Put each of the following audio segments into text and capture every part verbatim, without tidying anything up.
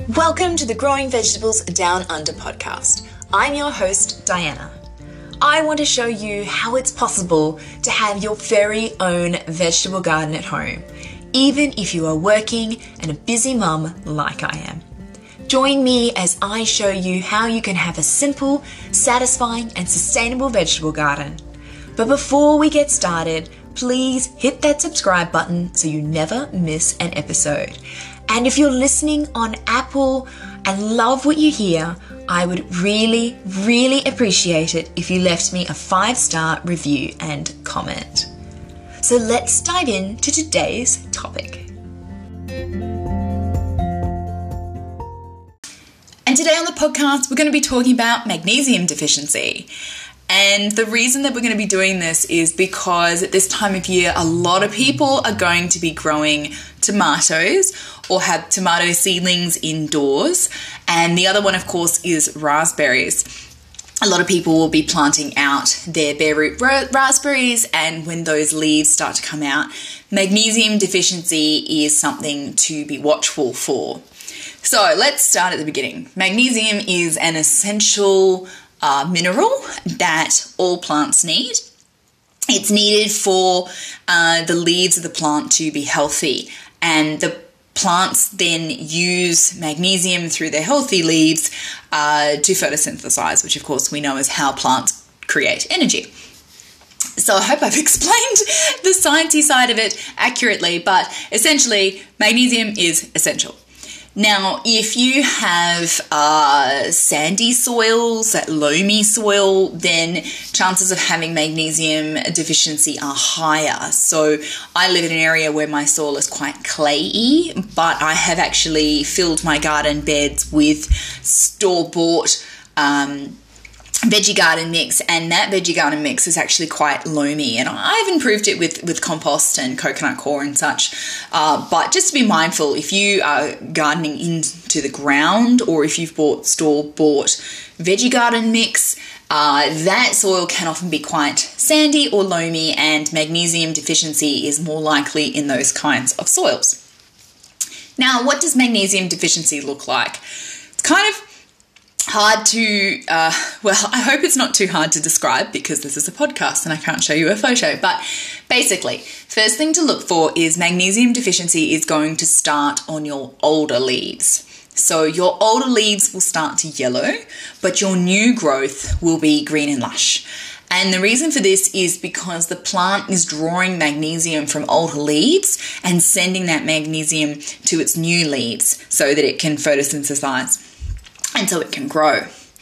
Welcome to the Growing Vegetables Down Under podcast. I'm your host, Diana. I want to show you how it's possible to have your very own vegetable garden at home, even if you are working and a busy mum like I am. Join me as I show you how you can have a simple, satisfying and sustainable vegetable garden. But before we get started, please hit that subscribe button so you never miss an episode. And if you're listening on Apple and love what you hear, I would really, really appreciate it if you left me a five-star review and comment. So let's dive into today's topic. And today on the podcast, we're going to be talking about magnesium deficiency. And the reason that we're going to be doing this is because at this time of year, a lot of people are going to be growing tomatoes or have tomato seedlings indoors. And the other one, of course, is raspberries. A lot of people will be planting out their bare root raspberries, and when those leaves start to come out, magnesium deficiency is something to be watchful for. So let's start at the beginning. Magnesium is an essential uh, mineral that all plants need. It's needed for uh, the leaves of the plant to be healthy, and the plants then use magnesium through their healthy leaves uh, to photosynthesize, which of course we know is how plants create energy. So I hope I've explained the sciencey side of it accurately, but essentially magnesium is essential. Now, if you have uh, sandy soils, loamy soil, then chances of having magnesium deficiency are higher. So I live in an area where my soil is quite clayey, but I have actually filled my garden beds with store-bought um, veggie garden mix, and that veggie garden mix is actually quite loamy, and I've improved it with with compost and coconut coir and such, uh, but just to be mindful, if you are gardening into the ground or if you've bought store-bought veggie garden mix, uh, that soil can often be quite sandy or loamy, and magnesium deficiency is more likely in those kinds of soils. Now, what does magnesium deficiency look like? It's kind of hard to, uh, well, I hope it's not too hard to describe because this is a podcast and I can't show you a photo, but basically, first thing to look for is magnesium deficiency is going to start on your older leaves. So your older leaves will start to yellow, but your new growth will be green and lush. And the reason for this is because the plant is drawing magnesium from older leaves and sending that magnesium to its new leaves so that it can photosynthesize and so it can grow.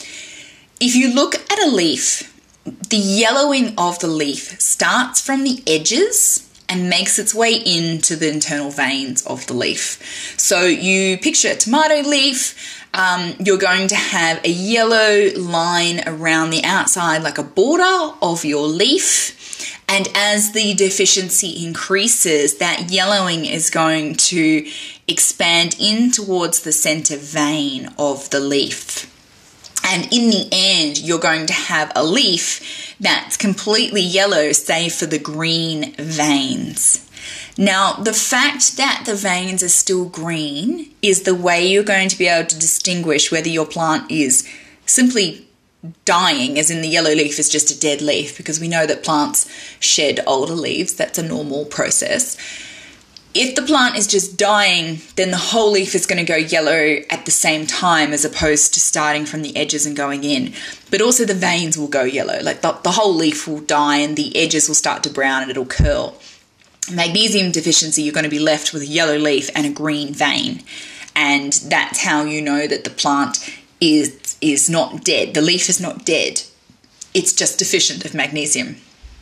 If you look at a leaf, the yellowing of the leaf starts from the edges and makes its way into the internal veins of the leaf. So you picture a tomato leaf, um, you're going to have a yellow line around the outside like a border of your leaf. And as the deficiency increases, that yellowing is going to expand in towards the center vein of the leaf. And in the end, you're going to have a leaf that's completely yellow, save for the green veins. Now, the fact that the veins are still green is the way you're going to be able to distinguish whether your plant is simply dying, as in the yellow leaf is just a dead leaf, because we know that plants shed older leaves. That's a normal process. If the plant is just dying, then the whole leaf is going to go yellow at the same time as opposed to starting from the edges and going in. But also the veins will go yellow. Like the, the whole leaf will die and the edges will start to brown and it'll curl. Magnesium deficiency, you're going to be left with a yellow leaf and a green vein. And that's how you know that the plant is, is not dead. The leaf is not dead. It's just deficient of magnesium.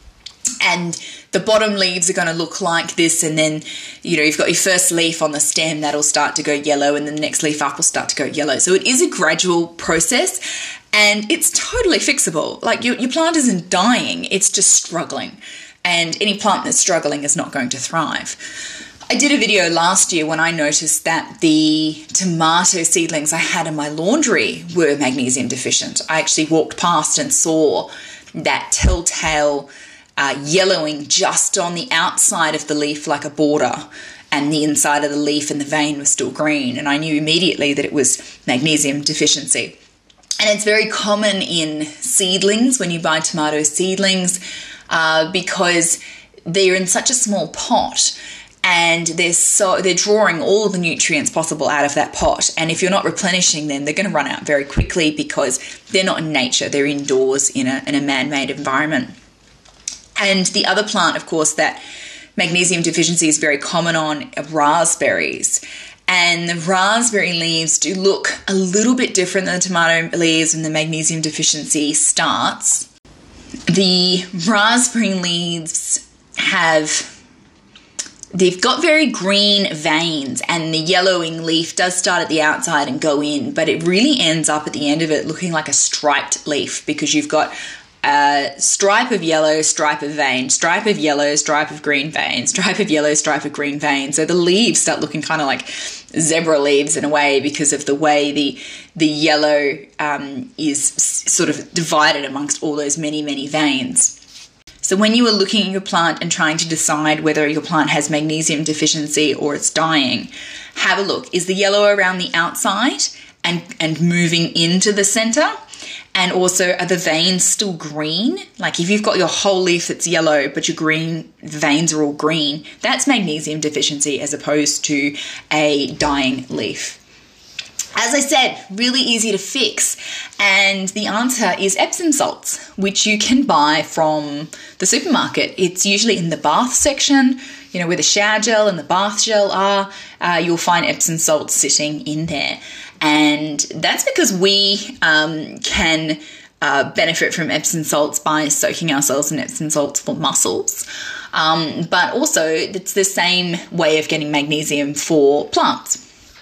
And the bottom leaves are going to look like this, and then, you know, you've got your first leaf on the stem that'll start to go yellow, and then the next leaf up will start to go yellow. So it is a gradual process, and it's totally fixable. Like your, your plant isn't dying, it's just struggling. And any plant that's struggling is not going to thrive. I did a video last year when I noticed that the tomato seedlings I had in my laundry were magnesium deficient. I actually walked past and saw that telltale uh, yellowing just on the outside of the leaf like a border. and the inside of the leaf and the vein was still green, and I knew immediately that it was magnesium deficiency. And it's very common in seedlings when you buy tomato seedlings uh, because they're in such a small pot, and they're so they're drawing all the nutrients possible out of that pot. And if you're not replenishing them, they're going to run out very quickly because they're not in nature; they're indoors in a in a man-made environment. And the other plant, of course, that magnesium deficiency is very common on are raspberries. And the raspberry leaves do look a little bit different than the tomato leaves when the magnesium deficiency starts. The raspberry leaves have, they've got very green veins, and the yellowing leaf does start at the outside and go in, but it really ends up at the end of it looking like a striped leaf because you've got a stripe of yellow, stripe of vein, stripe of yellow, stripe of green vein, stripe of yellow, stripe of green vein. So the leaves start looking kind of like zebra leaves in a way because of the way the the yellow um, is sort of divided amongst all those many, many veins. So when you are looking at your plant and trying to decide whether your plant has magnesium deficiency or it's dying, have a look. Is the yellow around the outside and, and moving into the center? And also, are the veins still green? Like if you've got your whole leaf that's yellow, but your green veins are all green, that's magnesium deficiency as opposed to a dying leaf. As I said, really easy to fix. And the answer is Epsom salts, which you can buy from the supermarket. It's usually in the bath section, you know, where the shower gel and the bath gel are. Uh, you'll find Epsom salts sitting in there. And that's because we um, can uh, benefit from Epsom salts by soaking ourselves in Epsom salts for muscles. Um, but also, it's the same way of getting magnesium for plants.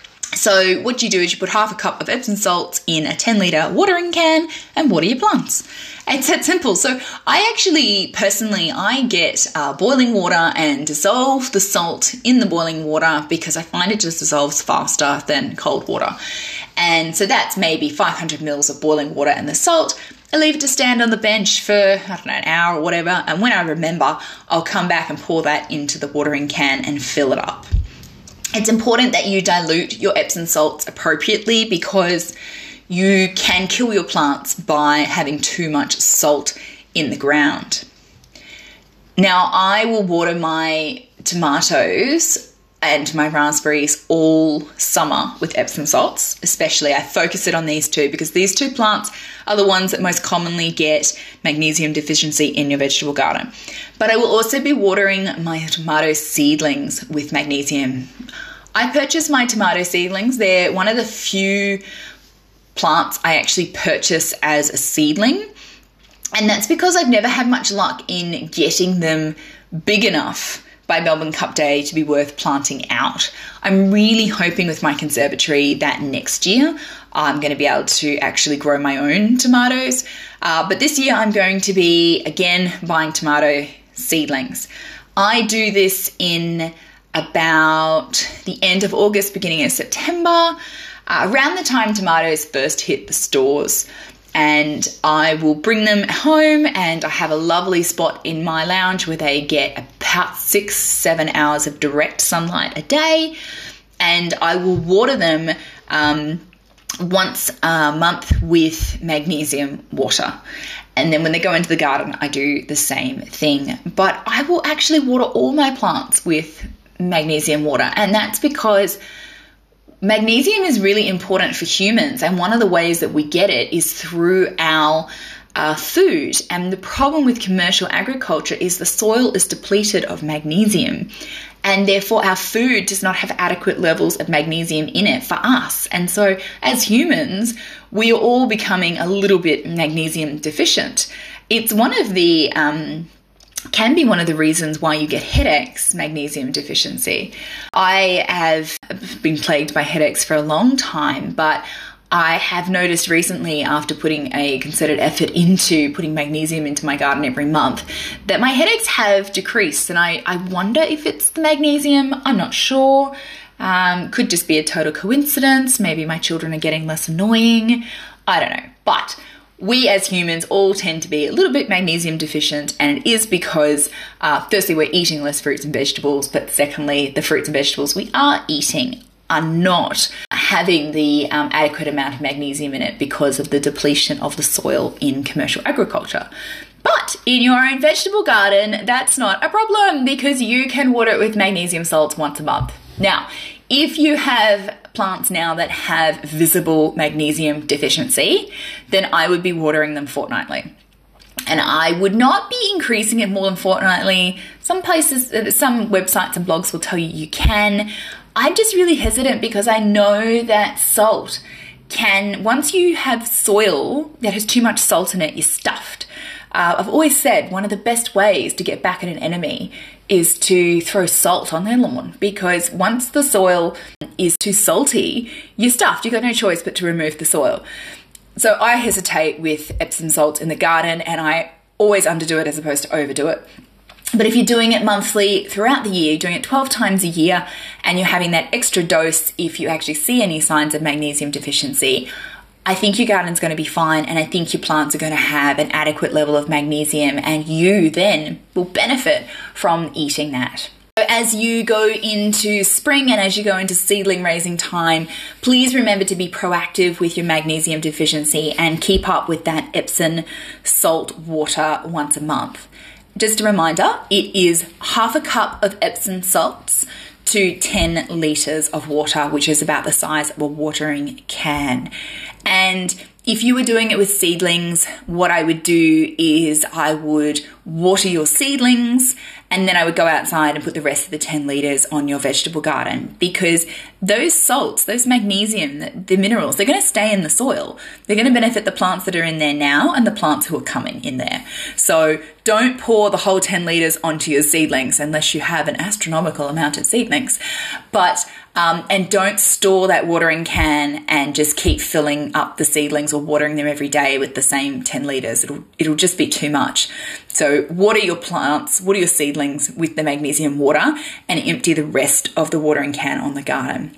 So what you do is you put half a cup of Epsom salts in a ten litre watering can and water your plants. It's that simple. So I actually, personally, I get uh, boiling water and dissolve the salt in the boiling water because I find it just dissolves faster than cold water. And so that's maybe five hundred mils of boiling water and the salt. I leave it to stand on the bench for, I don't know, an hour or whatever. And when I remember, I'll come back and pour that into the watering can and fill it up. It's important that you dilute your Epsom salts appropriately because you can kill your plants by having too much salt in the ground. Now, I will water my tomatoes and my raspberries all summer with Epsom salts, especially. I focus it on these two because these two plants are the ones that most commonly get magnesium deficiency in your vegetable garden. But I will also be watering my tomato seedlings with magnesium. I purchase my tomato seedlings. They're one of the few plants I actually purchase as a seedling. And that's because I've never had much luck in getting them big enough by Melbourne Cup Day to be worth planting out. I'm really hoping with my conservatory that next year I'm going to be able to actually grow my own tomatoes. Uh, but this year I'm going to be, again, buying tomato seedlings. I do this in about the end of August, beginning of September, uh, around the time tomatoes first hit the stores. And I will bring them home, and I have a lovely spot in my lounge where they get about six, seven hours of direct sunlight a day. And I will water them um, once a month with magnesium water. And then when they go into the garden, I do the same thing. But I will actually water all my plants with magnesium water. And that's because magnesium is really important for humans, and one of the ways that we get it is through our uh, food. And the problem with commercial agriculture is the soil is depleted of magnesium, and therefore our food does not have adequate levels of magnesium in it for us. And so as humans, we are all becoming a little bit magnesium deficient. It's one of the um, can be one of the reasons why you get headaches, magnesium deficiency. I have been plagued by headaches for a long time, but I have noticed recently, after putting a concerted effort into putting magnesium into my garden every month, that my headaches have decreased. And I, I wonder if it's the magnesium. I'm not sure. Um, could just be a total coincidence. Maybe my children are getting less annoying. I don't know. But we as humans all tend to be a little bit magnesium deficient, and it is because uh, firstly we're eating less fruits and vegetables, but secondly the fruits and vegetables we are eating are not having the um, adequate amount of magnesium in it because of the depletion of the soil in commercial agriculture. But in your own vegetable garden, that's not a problem because you can water it with magnesium salts once a month. Now, if you have plants now that have visible magnesium deficiency, then I would be watering them fortnightly. And I would not be increasing it more than fortnightly. Some places, some websites and blogs will tell you you can. I'm just really hesitant because I know that salt can, once you have soil that has too much salt in it, you're stuffed. Uh, I've always said one of the best ways to get back at an enemy is to throw salt on their lawn, because once the soil is too salty, you're stuffed. You've got no choice but to remove the soil. So I hesitate with Epsom salts in the garden, and I always underdo it as opposed to overdo it. But if you're doing it monthly throughout the year, you're doing it twelve times a year, and you're having that extra dose if you actually see any signs of magnesium deficiency, I think your garden's going to be fine, and I think your plants are going to have an adequate level of magnesium, and you then will benefit from eating that. So as you go into spring and as you go into seedling raising time, please remember to be proactive with your magnesium deficiency and keep up with that Epsom salt water once a month. Just a reminder, it is half a cup of Epsom salts to ten litres of water, which is about the size of a watering can. And if you were doing it with seedlings, what I would do is I would water your seedlings, and then I would go outside and put the rest of the ten litres on your vegetable garden, because those salts, those magnesium, the, the minerals, they're going to stay in the soil. They're going to benefit the plants that are in there now and the plants who are coming in there. So don't pour the whole ten litres onto your seedlings unless you have an astronomical amount of seedlings. But Um, and don't store that watering can and just keep filling up the seedlings or watering them every day with the same ten litres. It'll, it'll just be too much. So water your plants, water your seedlings with the magnesium water, and empty the rest of the watering can on the garden.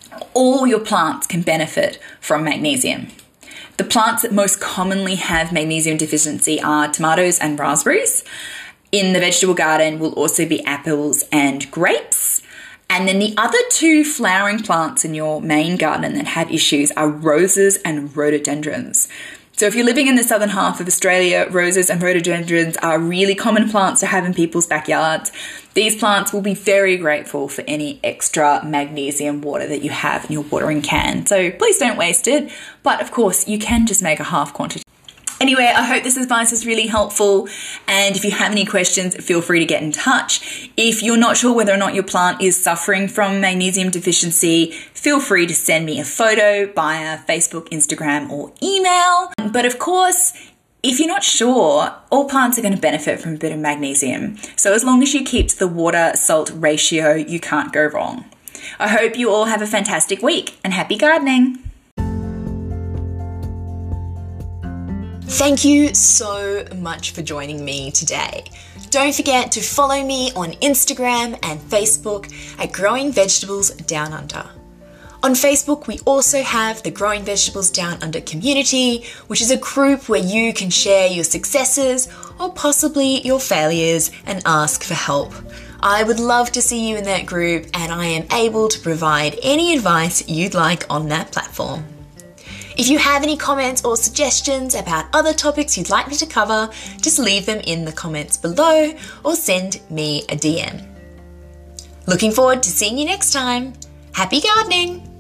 All your plants can benefit from magnesium. The plants that most commonly have magnesium deficiency are tomatoes and raspberries. In the vegetable garden will also be apples and grapes. And then the other two flowering plants in your main garden that have issues are roses and rhododendrons. So if you're living in the southern half of Australia, roses and rhododendrons are really common plants to have in people's backyards. These plants will be very grateful for any extra magnesium water that you have in your watering can. So please don't waste it. But of course, you can just make a half quantity. Anyway, I hope this advice is really helpful, and if you have any questions, feel free to get in touch. If you're not sure whether or not your plant is suffering from magnesium deficiency, feel free to send me a photo via Facebook, Instagram, or email. But of course, if you're not sure, all plants are going to benefit from a bit of magnesium. So as long as you keep to the water-salt ratio, you can't go wrong. I hope you all have a fantastic week, and happy gardening! Thank you so much for joining me today. Don't forget to follow me on Instagram and Facebook at Growing Vegetables Down Under. On Facebook, we also have the Growing Vegetables Down Under community, which is a group where you can share your successes or possibly your failures and ask for help. I would love to see you in that group, and I am able to provide any advice you'd like on that platform. If you have any comments or suggestions about other topics you'd like me to cover, just leave them in the comments below or send me a D M. Looking forward to seeing you next time. Happy gardening!